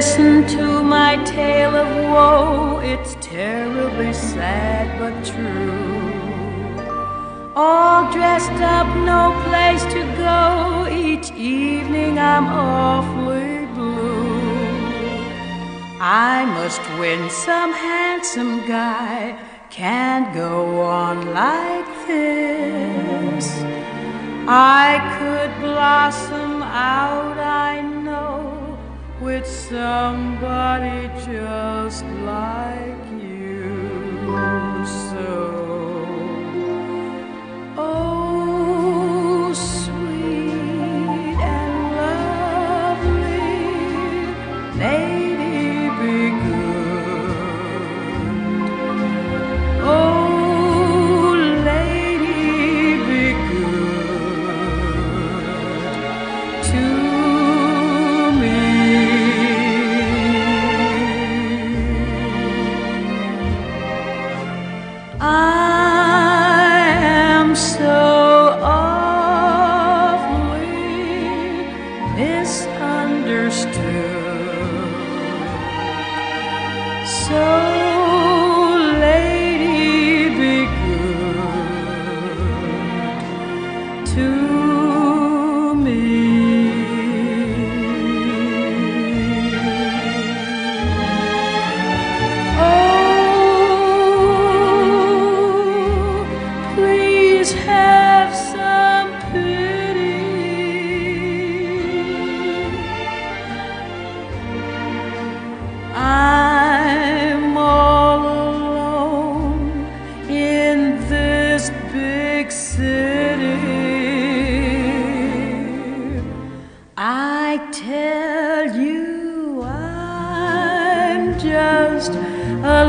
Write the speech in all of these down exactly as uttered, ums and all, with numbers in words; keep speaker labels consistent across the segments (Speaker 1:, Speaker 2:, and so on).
Speaker 1: listen to my tale of woe, it's terribly sad but true. All dressed up, no place to go, each evening I'm awfully blue. I must win some handsome guy, can't go on like this. I could blossom out, I know, with somebody just like you. So, oh, sweet and lovely lady, be good. Oh, lady, be good to me. I am so awfully misunderstood. So, lady, be good to me. Have some pity. I'm all alone in this big city. I tell you, I'm just a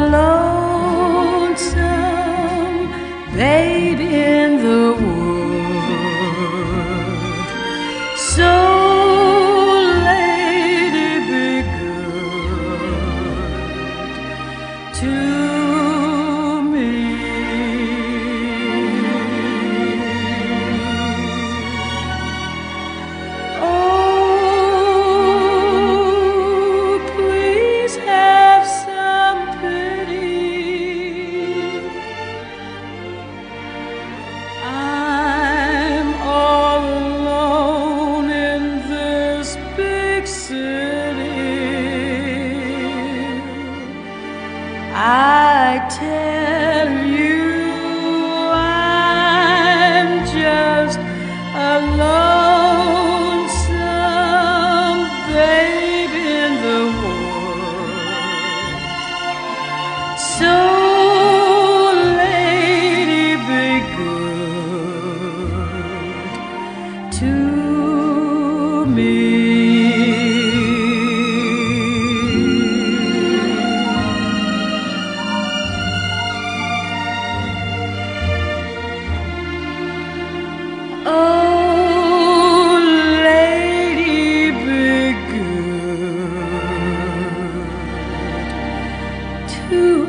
Speaker 1: lonesome babe in the wood. So, lady, be good to me. Oh, please have some pity. I'm all alone in this big city. I tell you, I'm just a lonesome babe in the woods. So, lady, be good to me. Oh, lady, be good to